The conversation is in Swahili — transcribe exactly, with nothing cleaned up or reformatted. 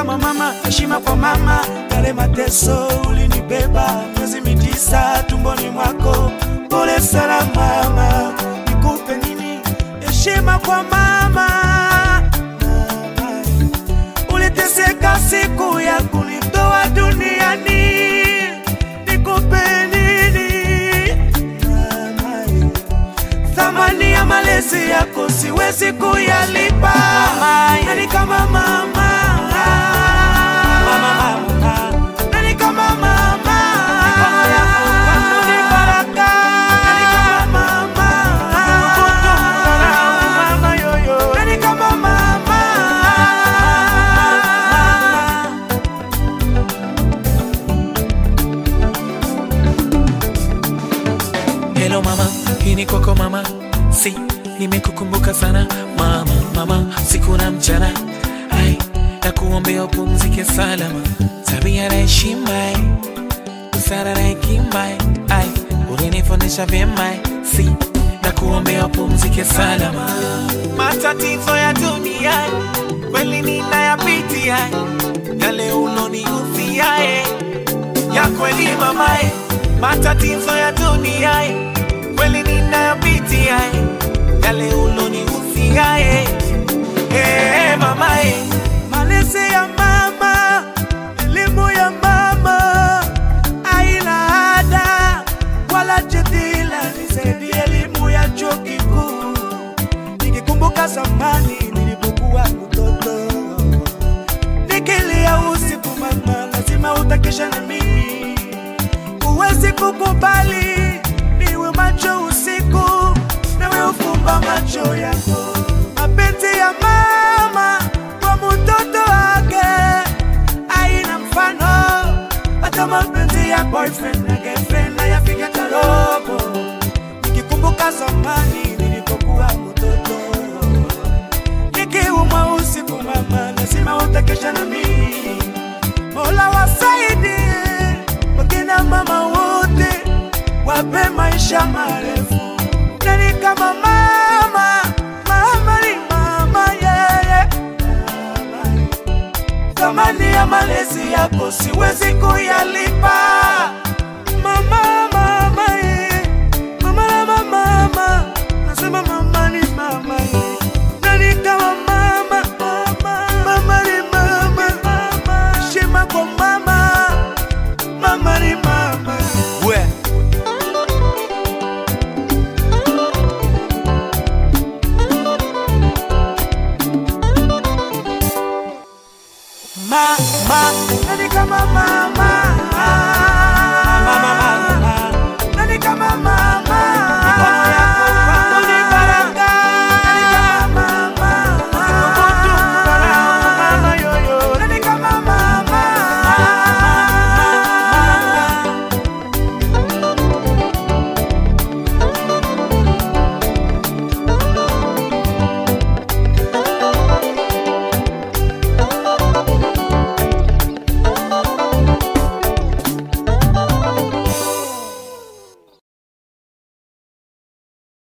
kama mama, heshima kwa mama. Yale mateso ulinibeba miezi mitisa tumboni mwako. Pole sana mama, nikupe nini? Heshima kwa mama. Mama, uliteseka siku ya kunitoa duniani. Nikupe nini? Mama, thamani ya malezi yako siwezi kuyalipa. Nani kama mama? Hello mama, hii ni kwako mama. Si, nimekukumbuka sana mama, mama, siku na mchana. Ai, nakuombea upumzike salama. Tabia na heshima, busara na hekima. Ai, ulinifundisha vyema. Si, nakuombea upumzike salama. Matatizo ya dunia kweli ninayapitia, yale ulonihusia ya kweli mama. Matatizo ya dunia kweli ninayapitia, yale ulonihusia eh mama. Malezi ya mama, elimu ya mama, haina ada wala jadila. Nisaidie elimu ya chuo kikuu. Nikikumbuka zamani nilipokuwa mtoto, nikilia usiku mama, lazima utakesha na mimi. Uwezi kukubali niwe macho usiku, nawe ufumba macho yako. Mapenzi ya mama kwa mtoto wake haina mfano. Hata mapenzi ya boyfriend na girlfriend hayafiki hata robo. Nikikumbuka zamani nilipokuwa mtoto, nikiumwa usiku mama, lazima utakesha na mimi. Mola wasaidie wakina mama wote, wape maisha marefu. Nani kama mama? Mama ni mama, yeah, yeah. Thamani ya malezi yako siwezi kuyalipa. Mama, mama, yeah. Mama na mama, mama. Nasema mama ni mama, yeah. Nani kama mama? Mama, mama ni mama, mama. Heshima kwa mama. Mama ni mama. We Mama, nani kama mama?